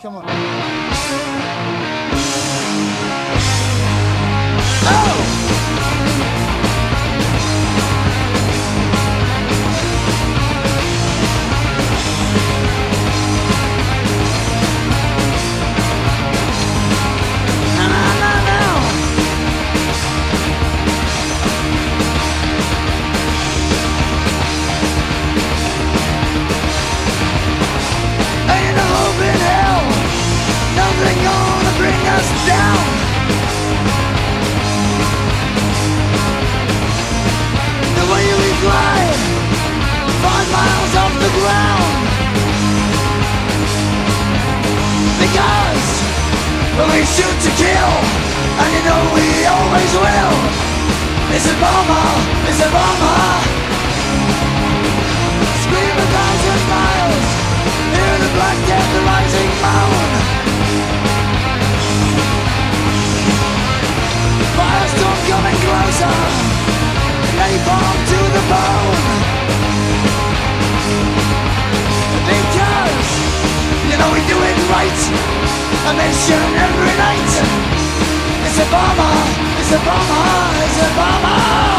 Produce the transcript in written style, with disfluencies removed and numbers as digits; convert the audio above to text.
Come on. We shoot to kill, and you know we always will. It's a bomber, it's a bomber. Scream 1,000 miles, hear the black death, the rising moan. Firestorm coming closer, napalm to the bone. Because, you know we do it right. A mission every night. It's a bomber, it's a bomber, it's a bomber.